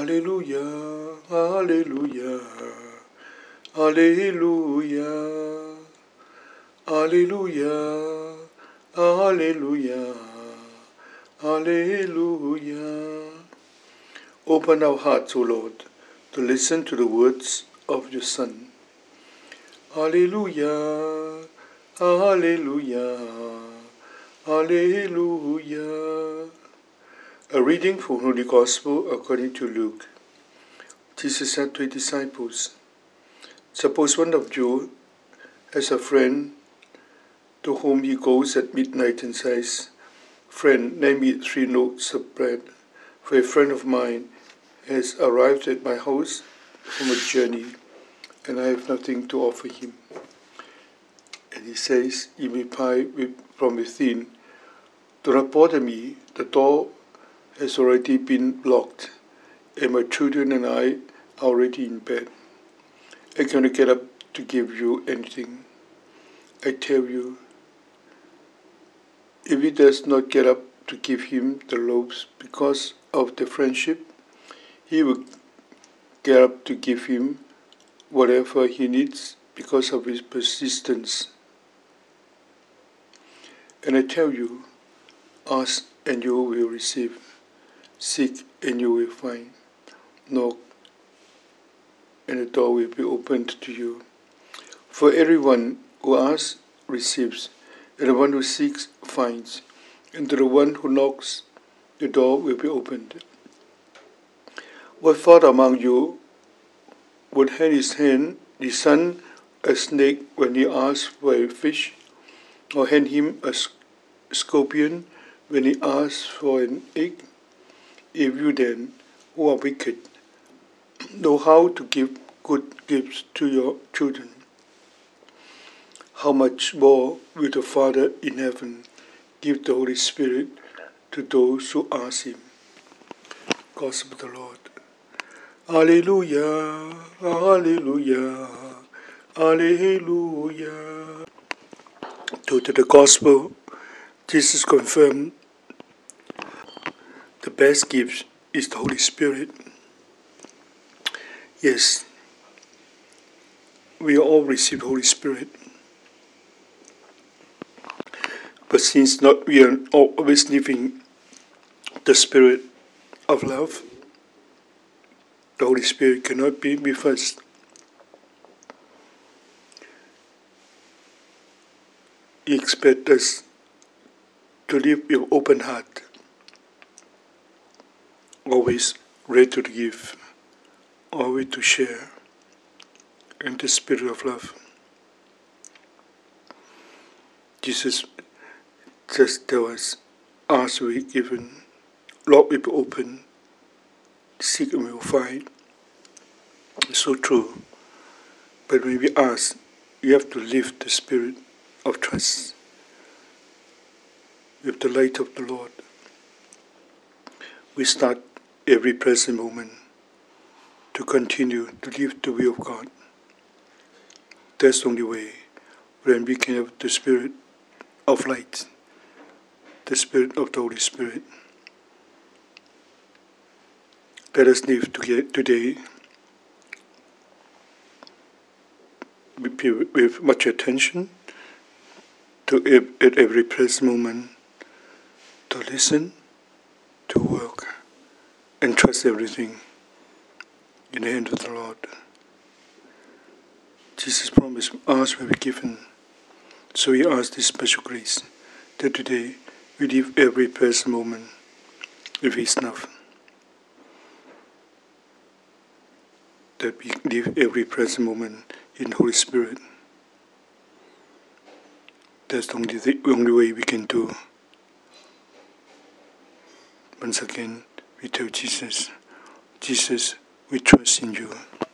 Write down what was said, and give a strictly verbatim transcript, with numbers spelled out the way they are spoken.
Hallelujah, hallelujah, hallelujah, hallelujah, hallelujah, hallelujah. Open our hearts, O Lord, to listen to the words of your Son. Hallelujah, hallelujah, hallelujah. A reading from Holy Gospel according to Luke. Jesus said to his disciples, suppose one of you has a friend to whom he goes at midnight and says, friend, lend me three loaves of bread, for a friend of mine has arrived at my house from a journey, and I have nothing to offer him. And he says, you may reply from within, do not bother me, the door has already been blocked, and my children and I are already in bed. I cannot get up to give you anything. I tell you, if he does not get up to give him the loaves because of the friendship, he will get up to give him whatever he needs because of his persistence. And I tell you, ask and you will receive. Seek and you will find. Knock and the door will be opened to you. For everyone who asks receives, and the one who seeks finds, and to the one who knocks the door will be opened. What father among you would hand his hand, his son, a snake when he asks for a fish, or hand him a scorpion when he asks for an egg? If you then, who are wicked, know how to give good gifts to your children, how much more will the Father in heaven give the Holy Spirit to those who ask him? Gospel of the Lord. Alleluia, alleluia, alleluia. Due to the Gospel, Jesus confirmed the best gift is the Holy Spirit. Yes, we all receive the Holy Spirit. But since not we are always living the spirit of love, the Holy Spirit cannot be with us. He expects us to live with open heart, always ready to give, always to share in the spirit of love. Jesus just tells us, ask will be given, lock will be open, seek and we will find. It's so true. But when we ask, we have to live the spirit of trust with the light of the Lord. We start every present moment to continue to live the will of God. That's the only way when we can have the spirit of light, the spirit of the Holy Spirit. Let us live today with much attention to at every present moment, to listen, to work, and trust everything in the hand of the Lord. Jesus promised, ask will be given. So we ask this special grace that today we live every present moment with His love. That we live every present moment in the Holy Spirit. That's the only, the only way we can do. Once again, we tell Jesus, Jesus, we trust in you.